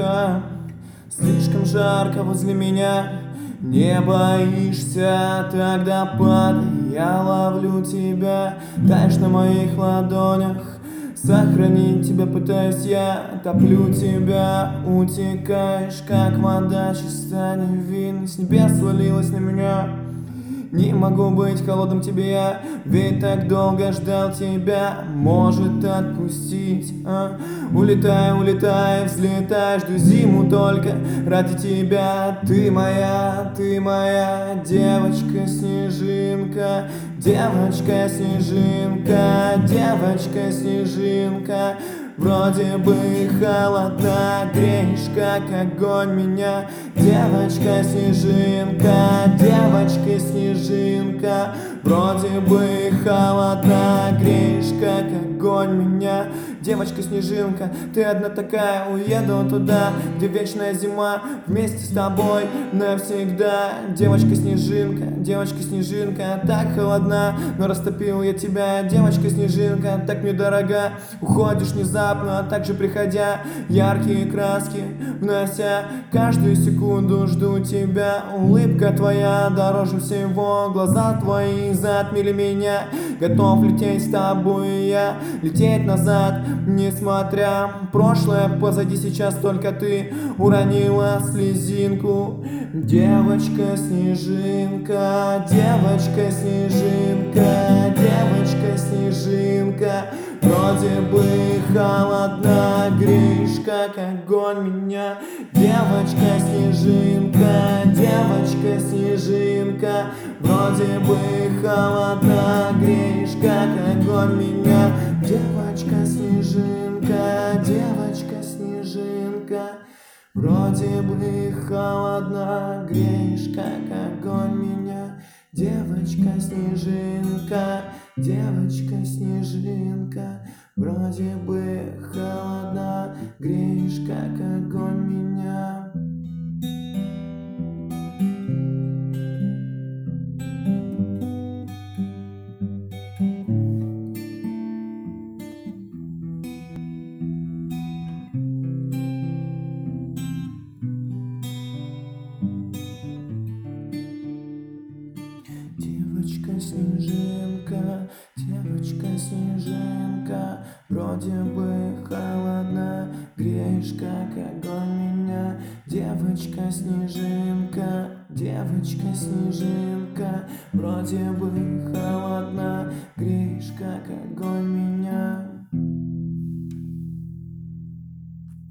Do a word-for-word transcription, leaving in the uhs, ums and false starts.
снежинка, слишком жарко возле меня. Не боишься, тогда падай, я ловлю тебя. Таешь на моих ладонях, сохранить тебя пытаюсь я. Топлю тебя, утекаешь, как вода чиста, невинна. С небес свалилась на меня. Не могу быть холодным тебе я, ведь так долго ждал тебя. Может отпустить, а? Улетай, улетай, взлетай, жду зиму только ради тебя. Ты моя, ты моя девочка-снежинка, девочка-снежинка, девочка-снежинка. Вроде бы холодна, греешь, как огонь меня. Девочка-снежинка, девочка-снежинка. Вроде бы холодна, греешь, как огонь меня. Девочка-снежинка, ты одна такая, уеду туда, где вечная зима, вместе с тобой навсегда. Девочка-снежинка, девочка-снежинка, так холодна, но растопил я тебя. Девочка-снежинка, так мне дорога, уходишь внезапно, так же приходя, яркие краски внося. Каждую секунду жду тебя, улыбка твоя дороже всего, глаза твои затмили меня. Готов лететь с тобой я, лететь назад, несмотря. Прошлое позади, сейчас только ты уронила слезинку. Девочка-снежинка, девочка-снежинка, девочка-снежинка. Вроде бы холодна, греешь, как огонь меня. Девочка-снежинка, девочка-снежинка. Вроде бы холодна, греешь, как огонь меня. Девочка-снежинка, девочка-снежинка. Вроде бы холодна, греешь, как огонь меня. Девочка-снежинка, девочка-снежинка. Вроде бы холодна, греешь, как огонь меня. Девочка-снежинка, девочка-снежинка. Вроде бы холодна, греешь, как огонь меня. Девочка-снежинка, девочка-снежинка. Вроде бы холодна,